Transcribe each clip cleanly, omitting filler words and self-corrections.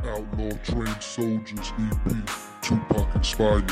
Outlaw Trained Soldiers EP, Tupac inspired.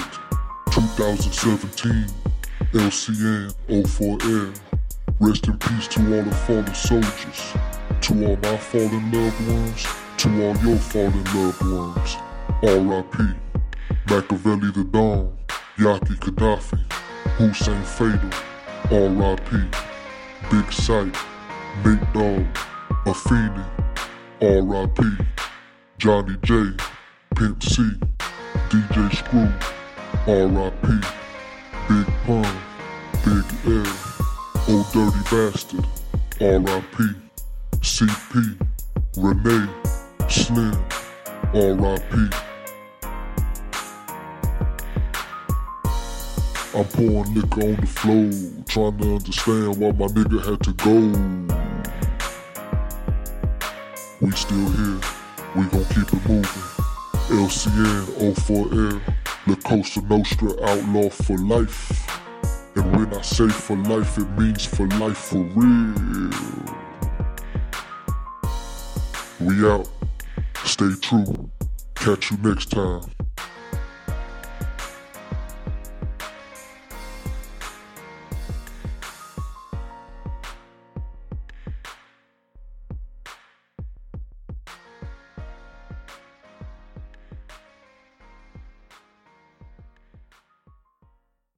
2017, LCN 04L. Rest in peace to all the fallen soldiers, to all my fallen loved ones, to all your fallen loved ones. R.I.P. Machiavelli the Don, Yaki Gaddafi, Hussein Fatal. R.I.P. Big Sight, Nate Dogg, Afeni. R.I.P. Johnny J, Pimp C, DJ Screw. R.I.P. Big Pun, Big L, Old Dirty Bastard. R.I.P. CP, Renee, Slim. R.I.P. I'm pouring liquor on the floor, trying to understand why my nigga had to go. We still here, we gon' keep it moving. LCN 04L, La Cosa Nostra, outlaw for life. And when I say for life, it means for life for real. We out, stay true, catch you next time.